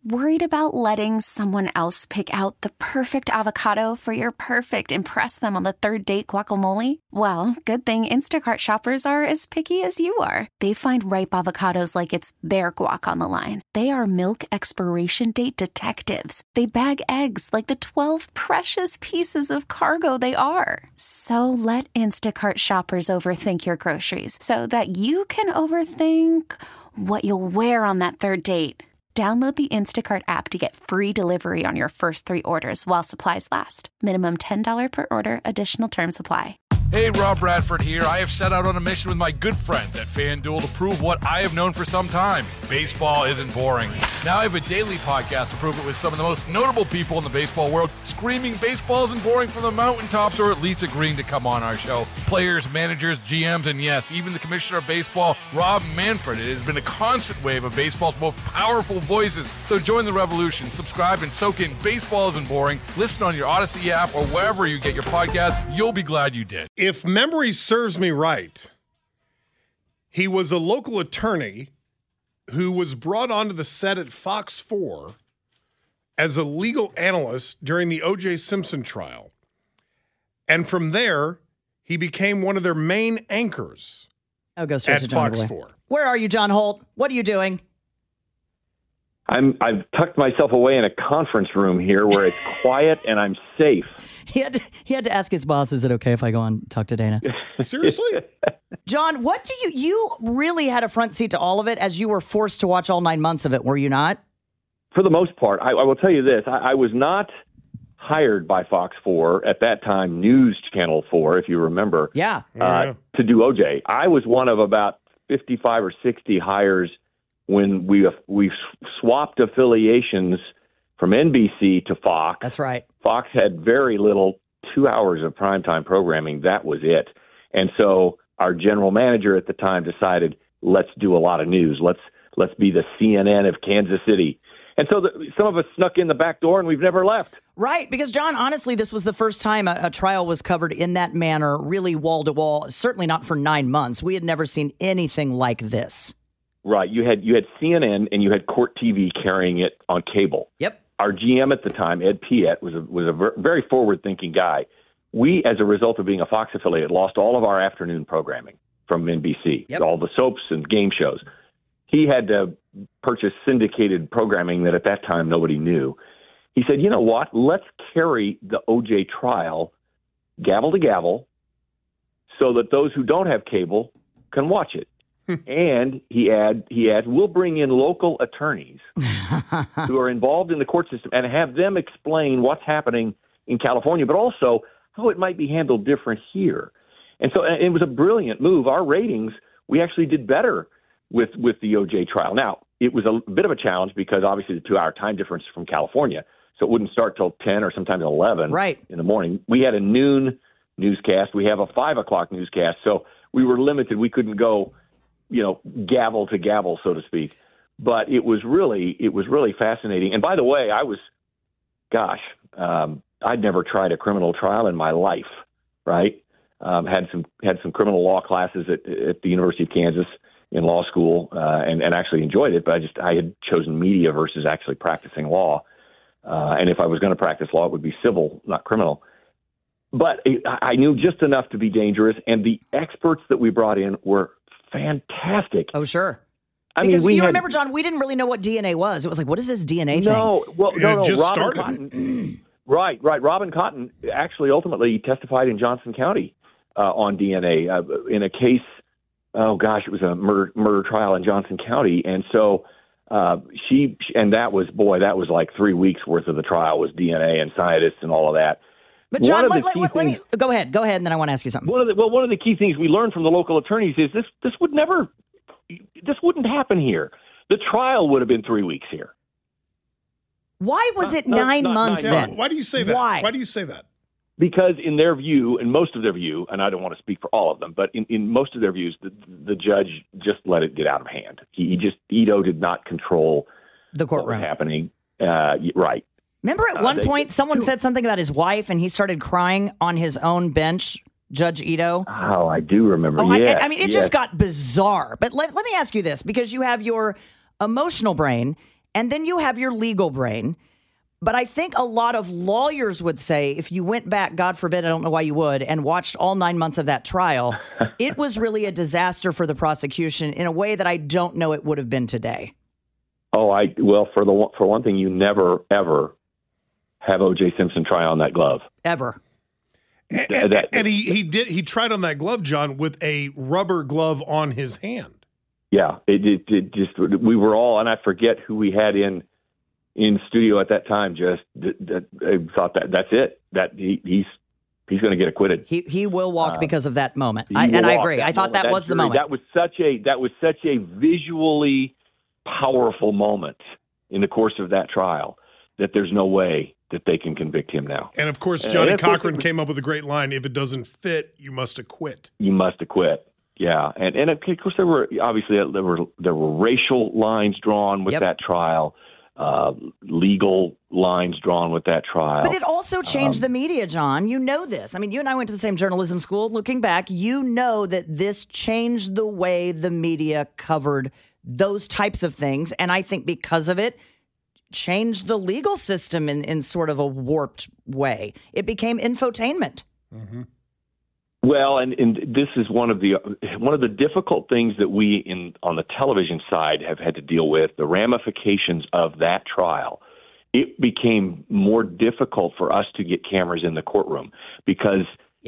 Worried about letting someone else pick out the perfect avocado for your perfect impress them on the third date guacamole? Well, good thing Instacart shoppers are as picky as you are. They find ripe avocados like it's their guac on the line. They are milk expiration date detectives. They bag eggs like the 12 precious pieces of cargo they are. So let Instacart shoppers overthink your groceries so that you can overthink what you'll wear on that third date. Download the Instacart app to get free delivery on your first 3 orders while supplies last. Minimum $10 per order. Additional terms apply. Hey, Rob Bradford here. I have set out on a mission with my good friends at FanDuel to prove what I have known for some time. Baseball isn't boring. Now I have a daily podcast to prove it with some of the most notable people in the baseball world, screaming baseball isn't boring from the mountaintops, or at least agreeing to come on our show. Players, managers, GMs, and yes, even the commissioner of baseball, Rob Manfred. It has been a constant wave of baseball's most powerful voices. So join the revolution. Subscribe and soak in Baseball Isn't Boring. Listen on your Odyssey app or wherever you get your podcasts. You'll be glad you did. If memory serves me right, he was a local attorney who was brought onto the set at Fox 4 as a legal analyst during the O.J. Simpson trial. And from there, he became one of their main anchors I'll go straight at to John Fox Boy. 4. Where are you, John Holt? What are you doing? I've tucked myself away in a conference room here where it's quiet and I'm safe. He had to ask his boss, is it okay if I go and talk to Dana? Seriously? John, what do you really had a front seat to all of it as you were forced to watch all 9 months of it, were you not? For the most part, I will tell you this. I was not hired by Fox 4 at that time, News Channel 4, if you remember, to do OJ. I was one of about 55 or 60 hires when we swapped affiliations from NBC to Fox. That's right. Fox had very little, 2 hours of primetime programming. That was it. And so our general manager at the time decided, let's do a lot of news. Let's be the CNN of Kansas City. And so some of us snuck in the back door, and we've never left. Right, because, John, honestly, this was the first time a trial was covered in that manner, really wall-to-wall, certainly not for 9 months. We had never seen anything like this. Right. You had CNN and you had Court TV carrying it on cable. Yep. Our GM at the time, Ed Piet, was a very forward-thinking guy. We, as a result of being a Fox affiliate, lost all of our afternoon programming from NBC, all the soaps and game shows. He had to purchase syndicated programming that at that time nobody knew. He said, you know what? Let's carry the OJ trial gavel to gavel so that those who don't have cable can watch it. And he adds, we'll bring in local attorneys who are involved in the court system and have them explain what's happening in California, but also how it might be handled different here. And so it was a brilliant move. Our ratings, we actually did better with the OJ trial. Now, it was a bit of a challenge because obviously the 2-hour time difference from California, so it wouldn't start till 10 or sometimes 11 in the morning. We had a noon newscast. We have a 5 o'clock newscast. So we were limited. We couldn't go, gavel to gavel, so to speak. But it was really fascinating. And by the way, I'd never tried a criminal trial in my life, right? Had some criminal law classes at the University of Kansas in law school, and actually enjoyed it, but I had chosen media versus actually practicing law. And if I was going to practice law, it would be civil, not criminal. But I knew just enough to be dangerous, and the experts that we brought in were fantastic. Oh, sure. Because remember, John, we didn't really know what DNA was. It was like, what is this DNA thing? No. Just Robin started. Cotton, right. Robin Cotton actually ultimately testified in Johnson County on DNA in a case. Oh gosh, it was a murder trial in Johnson County, and so that was like 3 weeks worth of the trial was DNA and scientists and all of that. But John, let me go ahead, and then I want to ask you something. One of the key things we learned from the local attorneys is this wouldn't happen here. The trial would have been 3 weeks here. Why was it 9 months then? Why do you say that? Why do you say that? Because in their view, in most of their view, and I don't want to speak for all of them, but in most of their views, the judge just let it get out of hand. Ito did not control the courtroom. What was happening. Right. Remember at one point someone said something about his wife and he started crying on his own bench, Judge Ito? Oh, I do remember. I mean, it just got bizarre. But let me ask you this, because you have your emotional brain and then you have your legal brain. But I think a lot of lawyers would say if you went back, God forbid, I don't know why you would, and watched all 9 months of that trial, it was really a disaster for the prosecution in a way that I don't know it would have been today. Oh, for one thing, you never, ever have O.J. Simpson try on that glove. Ever. And he tried on that glove, John, with a rubber glove on his hand. Yeah, it just, we were all, and I forget who we had in studio at that time, just thought that's it. That he's going to get acquitted. He will walk because of that moment. I agree. I thought that was the moment. That was such a visually powerful moment in the course of that trial that there's no way that they can convict him now. And of course, Johnny Cochran came up with a great line: "If it doesn't fit, you must acquit." You must acquit. Yeah, and of course there were racial lines drawn with that trial. Legal lines drawn with that trial. But it also changed the media, John. You know this. I mean, you and I went to the same journalism school. Looking back, you know that this changed the way the media covered those types of things. And I think because of it, changed the legal system in sort of a warped way. It became infotainment. Mm-hmm. Well, and this is one of the difficult things that we on the television side have had to deal with, the ramifications of that trial. It became more difficult for us to get cameras in the courtroom because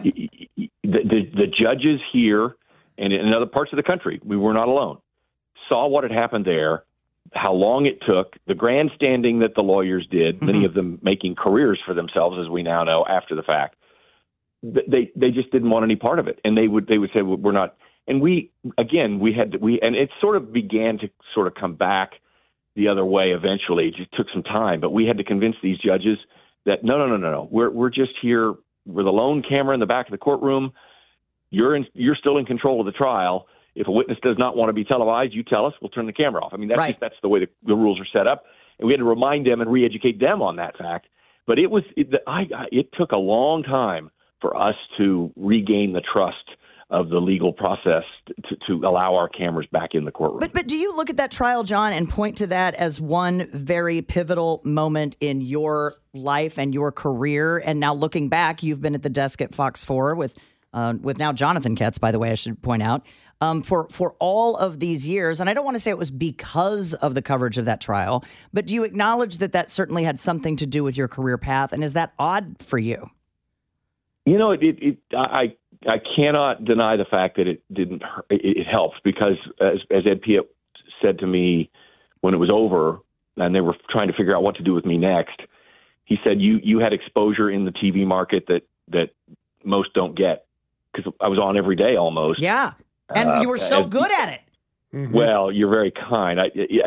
the judges here and in other parts of the country, we were not alone, saw what had happened there, how long it took, the grandstanding that the lawyers did, many of them making careers for themselves, as we now know, after the fact. They just didn't want any part of it, and they would say, well, we're not. And and it sort of began to sort of come back the other way eventually. It just took some time, but we had to convince these judges that no, we're just here. We're the lone camera in the back of the courtroom. You're still in control of the trial. If a witness does not want to be televised, you tell us. We'll turn the camera off. I mean, that's the way the rules are set up, and we had to remind them and re-educate them on that fact. But it took a long time for us to regain the trust of the legal process to allow our cameras back in the courtroom. But do you look at that trial, John, and point to that as one very pivotal moment in your life and your career? And now looking back, you've been at the desk at Fox 4 with now Jonathan Ketz, by the way, I should point out, for all of these years. And I don't want to say it was because of the coverage of that trial, but do you acknowledge that certainly had something to do with your career path? And is that odd for you? You know, I cannot deny the fact that it didn't. It helps because, as Ed Piet said to me when it was over, and they were trying to figure out what to do with me next, he said, "You had exposure in the TV market that most don't get because I was on every day almost." Yeah, and you were so good at it. Mm-hmm. Well, you're very kind.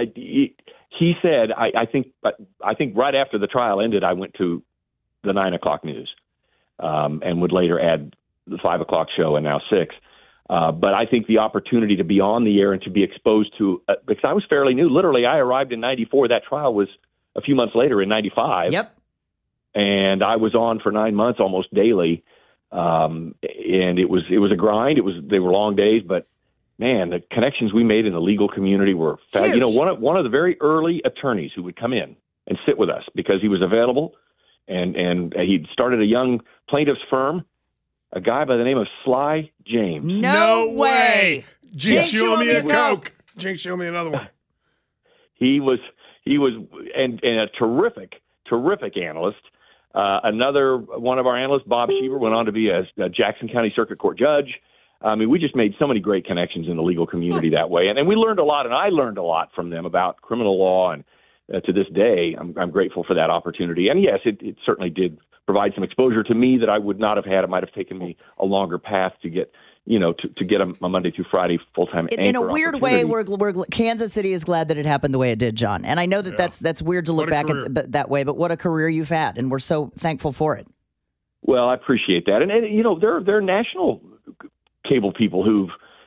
He said, I think right after the trial ended, I went to the 9 o'clock news. And would later add the 5 o'clock show and now 6. But I think the opportunity to be on the air and to be exposed to, because I was fairly new. Literally, I arrived in 94. That trial was a few months later in 95. Yep. And I was on for 9 months almost daily. And it was a grind. They were long days, but man, the connections we made in the legal community were fabulous. You know, one of the very early attorneys who would come in and sit with us because he was available. And he'd started a young plaintiff's firm, a guy by the name of Sly James. No way! Jinx, you owe me a Coke. Jinx, you owe me another one. He was and a terrific analyst. Another one of our analysts, Bob Sheaver, went on to be a Jackson County Circuit Court judge. I mean, we just made so many great connections in the legal community that way. And we learned a lot, and I learned a lot from them about criminal law and to this day, I'm grateful for that opportunity. And yes, it certainly did provide some exposure to me that I would not have had. It might have taken me a longer path to get, to get a Monday through Friday full-time anchor in a weird way, Kansas City is glad that it happened the way it did, John. And I know that's weird to look back at that way, but what a career you've had, and we're so thankful for it. Well, I appreciate that. And there are national cable people who've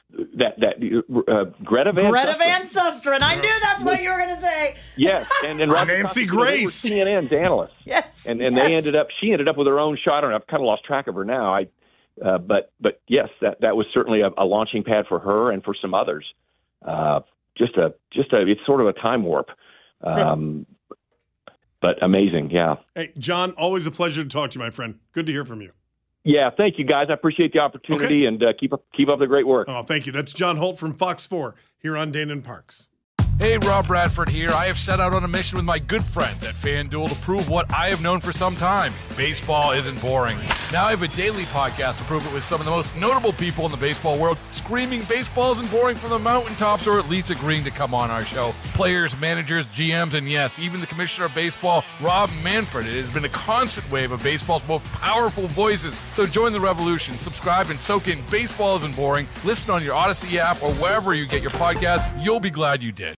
Greta Van Susteren. I knew that's what you were going to say. Yes, and Nancy Grace, CNN's analyst. Yes, and she ended up with her own show. I don't know. I've kind of lost track of her now. But yes, that was certainly a launching pad for her and for some others. It's sort of a time warp But amazing, yeah. Hey, John, always a pleasure to talk to you, my friend. Good to hear from you. Yeah, thank you, guys. I appreciate the opportunity, and keep up the great work. Oh, thank you. That's John Holt from Fox 4 here on Dana and Parks. Hey, Rob Bradford here. I have set out on a mission with my good friends at FanDuel to prove what I have known for some time. Baseball isn't boring. Now I have a daily podcast to prove it with some of the most notable people in the baseball world, screaming baseball isn't boring from the mountaintops, or at least agreeing to come on our show. Players, managers, GMs, and yes, even the commissioner of baseball, Rob Manfred. It has been a constant wave of baseball's most powerful voices. So join the revolution. Subscribe and soak in Baseball Isn't Boring. Listen on your Odyssey app or wherever you get your podcasts. You'll be glad you did.